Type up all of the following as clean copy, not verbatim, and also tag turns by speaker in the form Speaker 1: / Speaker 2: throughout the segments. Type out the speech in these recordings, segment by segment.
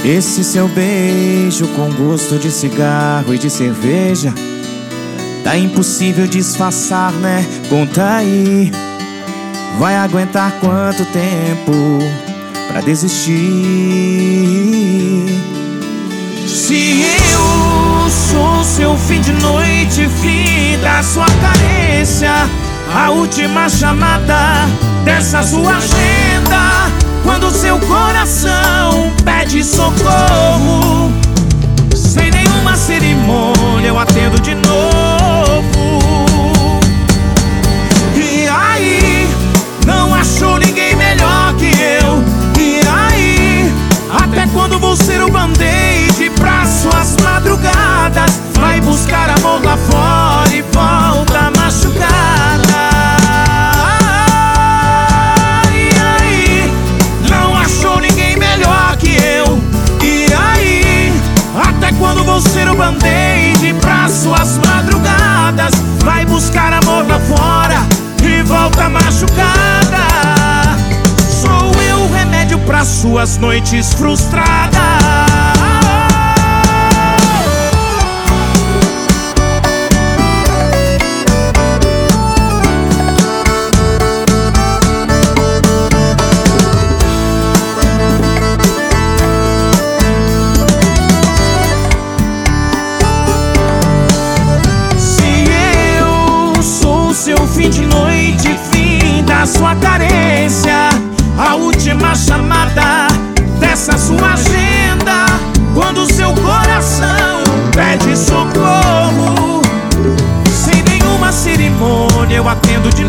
Speaker 1: Esse seu beijo com gosto de cigarro e de cerveja tá impossível disfarçar, né? Conta aí, vai aguentar quanto tempo pra desistir? Se eu sou seu fim de noite, fim da sua carência, a última chamada dessa sua agenda, quando seu coração pede socorro, sem nenhuma cerimônia eu atendo de novo. E aí, não achou ninguém melhor que eu? E aí, até quando vou ser o band-aid pra suas madrugadas? Vai buscar amor lá fora e volta machucada. Quando vou ser o band-aid pra suas madrugadas, vai buscar amor lá fora e volta machucada. Sou eu o remédio pra suas noites frustradas. Fim de noite, fim da sua carência, a última chamada dessa sua agenda, quando seu coração pede socorro, sem nenhuma cerimônia eu atendo de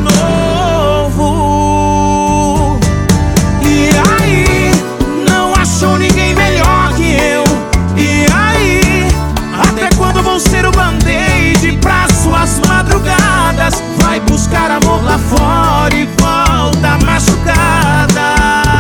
Speaker 1: novo. E aí, não achou ninguém melhor que eu? E aí, até quando vou ser o band-aid pra suas madrugadas? Vai buscar amor lá fora e volta machucada.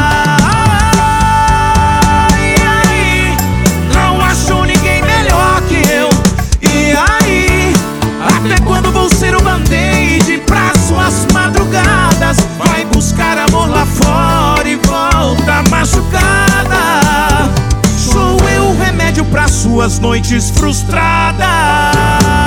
Speaker 1: E aí, não achou ninguém melhor que eu? E aí, até quando vou ser o band-aid pra suas madrugadas? Vai buscar amor lá fora e volta machucada. Sou eu o remédio pra suas noites frustradas.